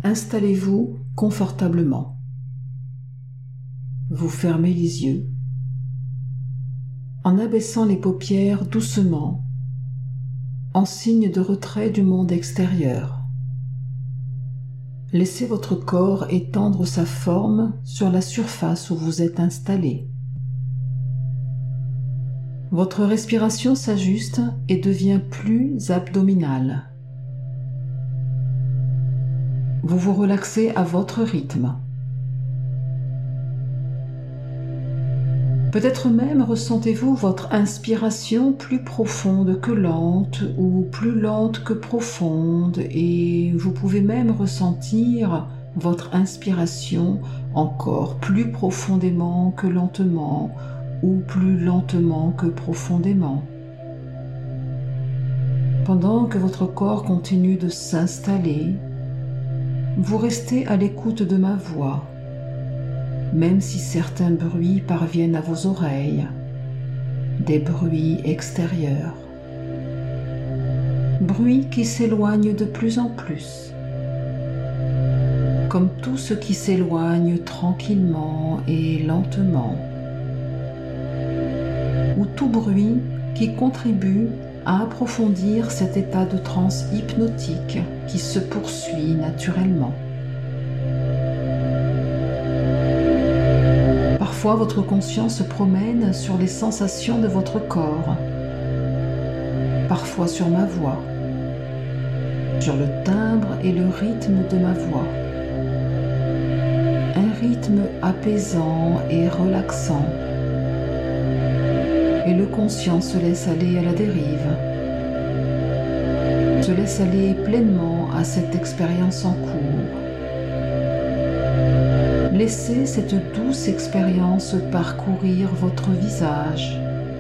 Installez-vous confortablement. Vous fermez les yeux. En abaissant les paupières doucement, en signe de retrait du monde extérieur. Laissez votre corps étendre sa forme sur la surface où vous êtes installé. Votre respiration s'ajuste et devient plus abdominale. Vous vous relaxez à votre rythme. Peut-être même ressentez-vous votre inspiration plus profonde que lente ou plus lente que profonde, et vous pouvez même ressentir votre inspiration encore plus profondément que lentement ou plus lentement que profondément. Pendant que votre corps continue de s'installer, vous restez à l'écoute de ma voix, même si certains bruits parviennent à vos oreilles, des bruits extérieurs, bruits qui s'éloignent de plus en plus, comme tout ce qui s'éloigne tranquillement et lentement, ou tout bruit qui contribue à approfondir cet état de transe hypnotique qui se poursuit naturellement. Parfois, votre conscience se promène sur les sensations de votre corps, parfois sur ma voix, sur le timbre et le rythme de ma voix. Un rythme apaisant et relaxant. Et le conscient se laisse aller à la dérive, se laisse aller pleinement à cette expérience en cours. Laissez cette douce expérience parcourir votre visage,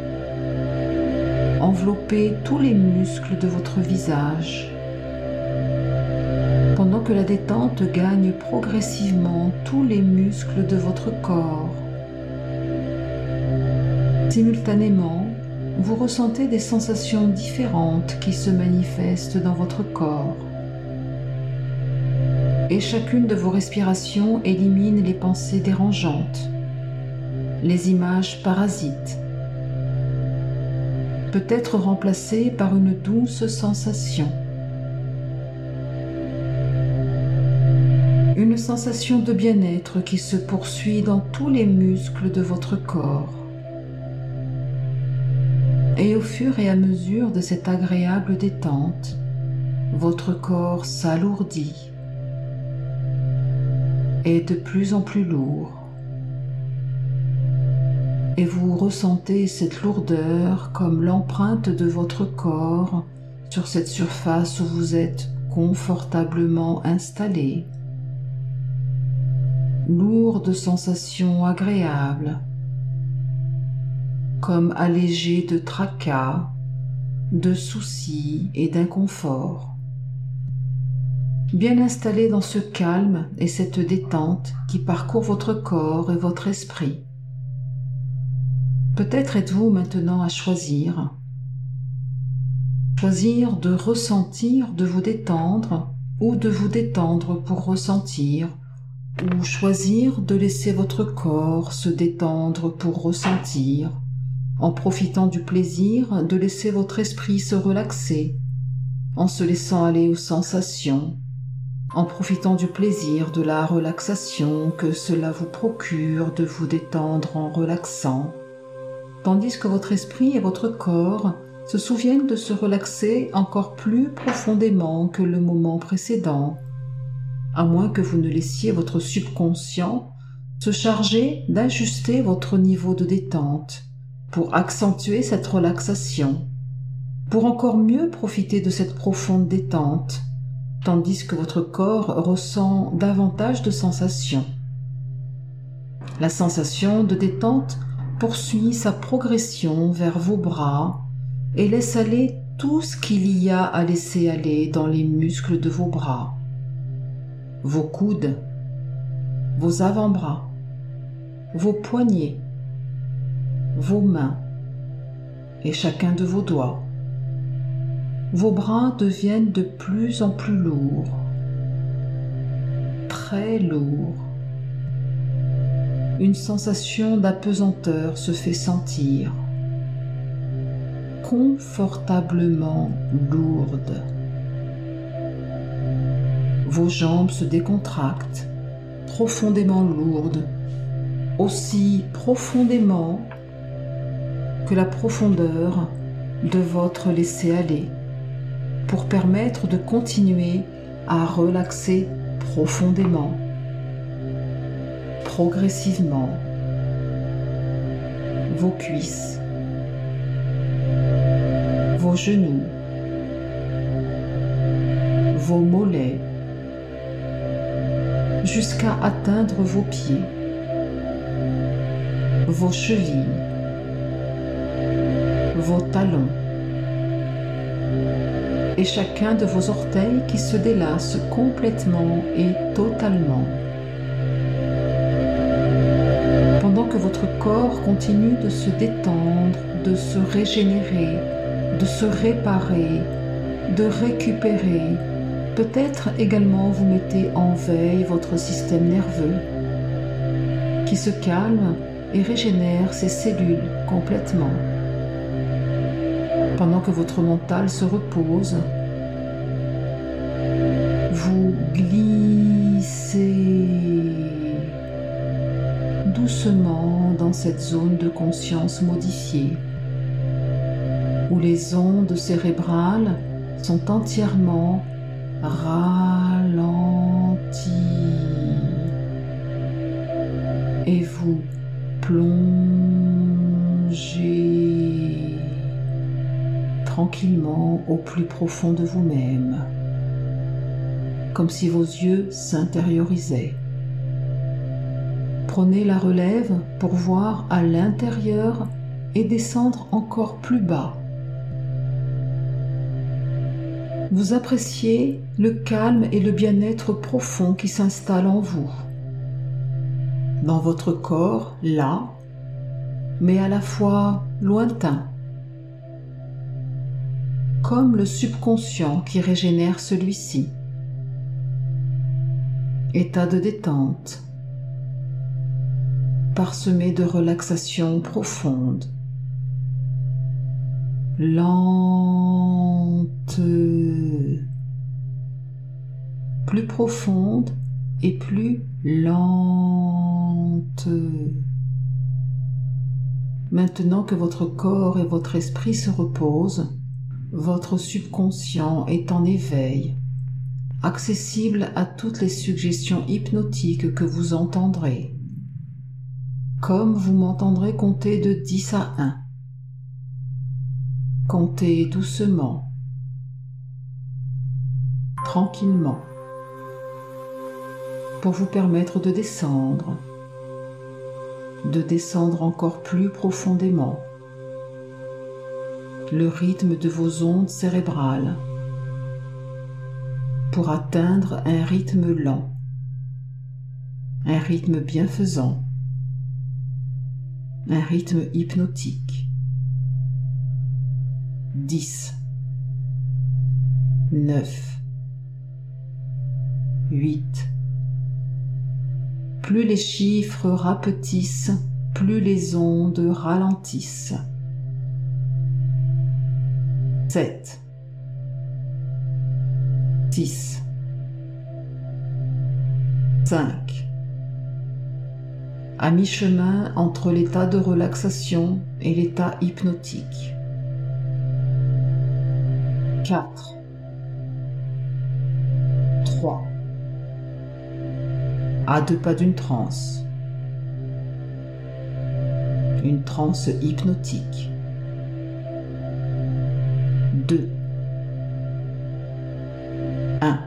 envelopper tous les muscles de votre visage, pendant que la détente gagne progressivement tous les muscles de votre corps. Simultanément, vous ressentez des sensations différentes qui se manifestent dans votre corps. Et chacune de vos respirations élimine les pensées dérangeantes, les images parasites, peut être remplacées par une douce sensation. Une sensation de bien-être qui se poursuit dans tous les muscles de votre corps. Et au fur et à mesure de cette agréable détente, votre corps s'alourdit, est de plus en plus lourd, et vous ressentez cette lourdeur comme l'empreinte de votre corps sur cette surface où vous êtes confortablement installé. Lourde sensation agréable, comme allégé de tracas, de soucis et d'inconfort. Bien installé dans ce calme et cette détente qui parcourt votre corps et votre esprit. Peut-être êtes-vous maintenant à choisir de ressentir, de vous détendre, ou de vous détendre pour ressentir, ou choisir de laisser votre corps se détendre pour ressentir, en profitant du plaisir de laisser votre esprit se relaxer, en se laissant aller aux sensations, en profitant du plaisir de la relaxation que cela vous procure de vous détendre en relaxant, tandis que votre esprit et votre corps se souviennent de se relaxer encore plus profondément que le moment précédent, à moins que vous ne laissiez votre subconscient se charger d'ajuster votre niveau de détente pour accentuer cette relaxation, pour encore mieux profiter de cette profonde détente, tandis que votre corps ressent davantage de sensations. La sensation de détente poursuit sa progression vers vos bras et laisse aller tout ce qu'il y a à laisser aller dans les muscles de vos bras, vos coudes, vos avant-bras, vos poignets, vos mains et chacun de vos doigts. Vos bras deviennent de plus en plus lourds. très lourd. Une sensation d'apesanteur se fait sentir, confortablement lourde. Vos jambes se décontractent, profondément lourdes, aussi profondément que la profondeur de votre laisser-aller, pour permettre de continuer à relaxer profondément, progressivement, vos cuisses, vos genoux, vos mollets, jusqu'à atteindre vos pieds, vos chevilles, vos talons et chacun de vos orteils qui se délasse complètement et totalement. Pendant que votre corps continue de se détendre, de se régénérer, de se réparer, de récupérer, peut-être également vous mettez en veille votre système nerveux qui se calme et régénère ses cellules complètement. Pendant que votre mental se repose, vous glissez doucement dans cette zone de conscience modifiée, où les ondes cérébrales sont entièrement ralenties et vous plongez tranquillement au plus profond de vous-même, comme si vos yeux s'intériorisaient. Prenez la relève pour voir à l'intérieur et descendre encore plus bas. Vous appréciez le calme et le bien-être profond qui s'installe en vous, dans votre corps, là, mais à la fois lointain, comme le subconscient qui régénère celui-ci. État de détente, parsemé de relaxation profonde, lente, plus profonde et plus lente. Maintenant que votre corps et votre esprit se reposent, votre subconscient est en éveil, accessible à toutes les suggestions hypnotiques que vous entendrez. Comme vous m'entendrez compter de 10 à 1. Comptez doucement, tranquillement, pour vous permettre de descendre encore plus profondément. Le rythme de vos ondes cérébrales pour atteindre un rythme lent, un rythme bienfaisant, un rythme hypnotique. 10, 9, 8. Plus les chiffres rapetissent, plus les ondes ralentissent. 7, 6, 5. À mi-chemin entre l'état de relaxation et l'état hypnotique. 4, 3. À 2 pas d'une transe. Une transe hypnotique. 2, 1.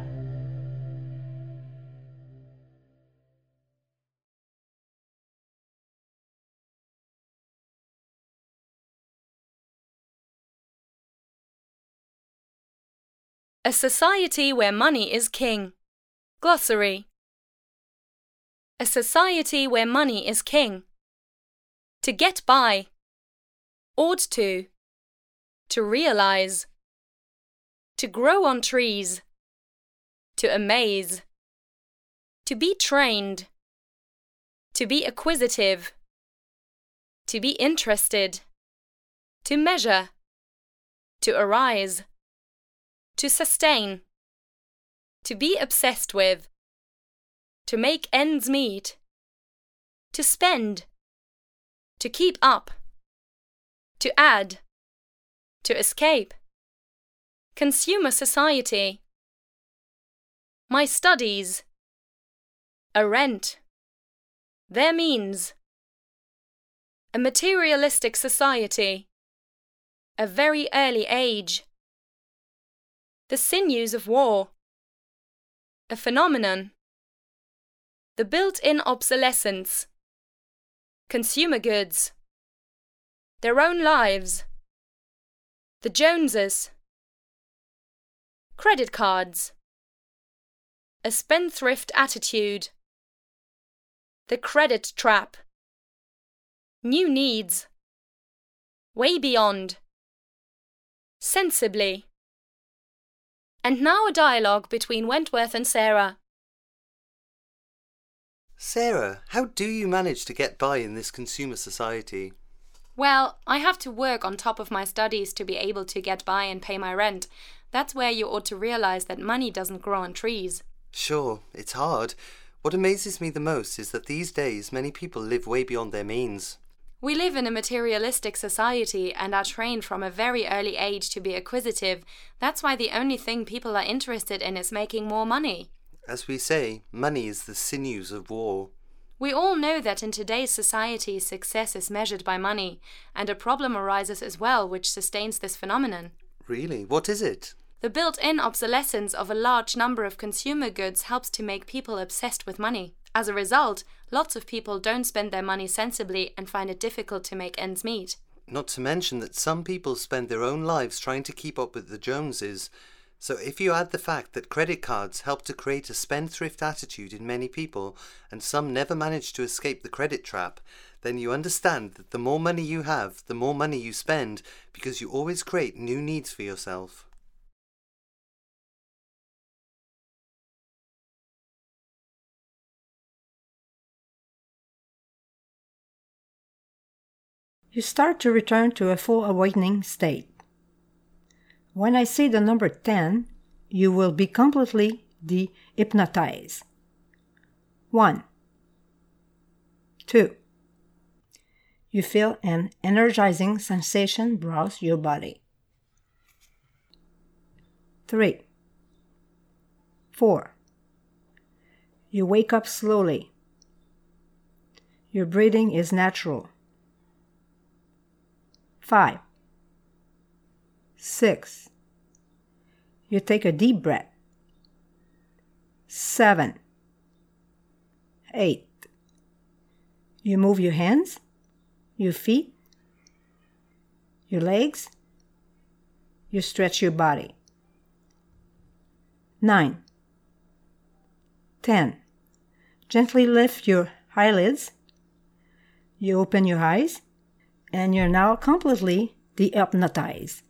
A society where money is king. Glossary. A society where money is king. To get by. Ought to realize. To grow on trees. To amaze. To be trained. To be acquisitive. To be interested. To measure. To arise. To sustain. To be obsessed with. To make ends meet. To spend. To keep up. To add. To escape. Consumer society. My studies. A rent. Their means. A materialistic society. A very early age. The sinews of war. A phenomenon. The built-in obsolescence. Consumer goods. Their own lives. The Joneses. Credit cards. A spendthrift attitude. The credit trap. New needs. Way beyond. Sensibly. And now a dialogue between Wentworth and Sarah. Sarah, how do you manage to get by in this consumer society? Well, I have to work on top of my studies to be able to get by and pay my rent. That's where you ought to realize that money doesn't grow on trees. Sure, it's hard. What amazes me the most is that these days many people live way beyond their means. We live in a materialistic society and are trained from a very early age to be acquisitive. That's why the only thing people are interested in is making more money. As we say, money is the sinews of war. We all know that in today's society, success is measured by money, and a problem arises as well which sustains this phenomenon. Really? What is it? The built-in obsolescence of a large number of consumer goods helps to make people obsessed with money. As a result, lots of people don't spend their money sensibly and find it difficult to make ends meet. Not to mention that some people spend their own lives trying to keep up with the Joneses. So if you add the fact that credit cards help to create a spendthrift attitude in many people, and some never manage to escape the credit trap, then you understand that the more money you have, the more money you spend, because you always create new needs for yourself. You start to return to a full awakening state. When I say the number 10, you will be completely de-hypnotized. 1, 2. You feel an energizing sensation browse your body. 3, 4. You wake up slowly. Your breathing is natural. 5, 6. You take a deep breath. 7, 8. You move your hands, your feet, your legs. You stretch your body. 9, 10. Gently lift your eyelids. You open your eyes, and you're now completely de-hypnotized.